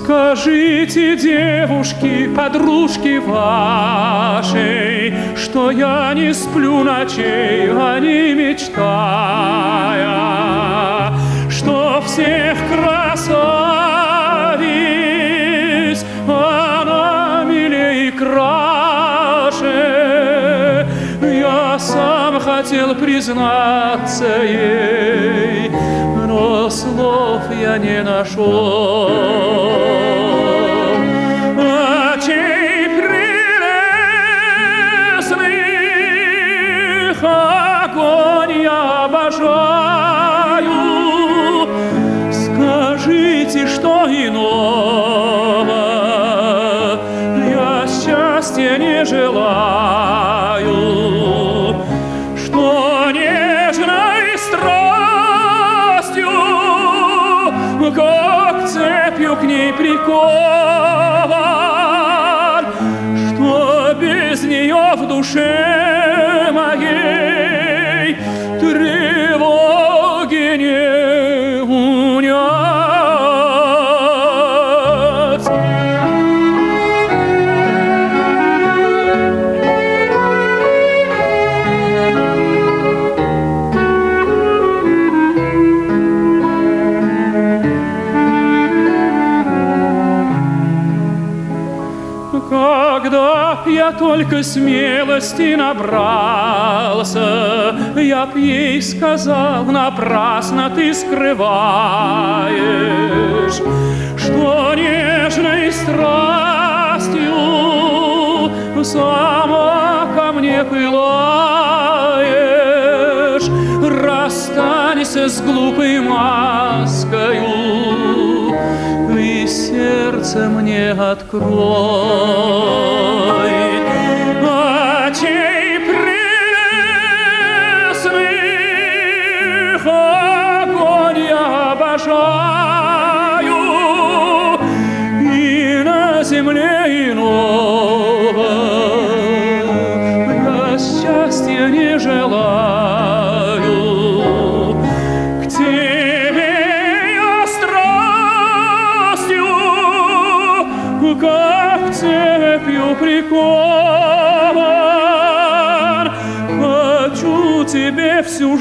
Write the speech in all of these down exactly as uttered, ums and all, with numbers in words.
Скажите, девушки, подружки вашей, что я не сплю ночей, а не мечтая, что всех красавиц она милей и краше. Я сам хотел признаться ей, но слов я не нашел. Очей прелестных огонь я обожаю. Скажите, что иного я счастья не желаю, что нежной страстью, как цепью к ней прикован, что без нее в душе моей тревоги не унять. Когда б я только смелости набрался, я б ей сказал: напрасно ты скрываешь, что нежной страстью сама ко мне пылаешь. Расстанься с глупой маскою и сердце мне открой. Очей прелестных огонь я обожаю, и на земле иного я счастья не желаю. К тебе я страстью, как цепью прикован, хочу тебе всю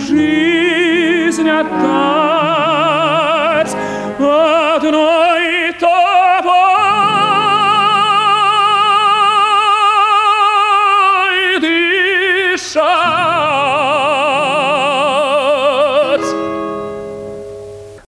жизнь отдать одной только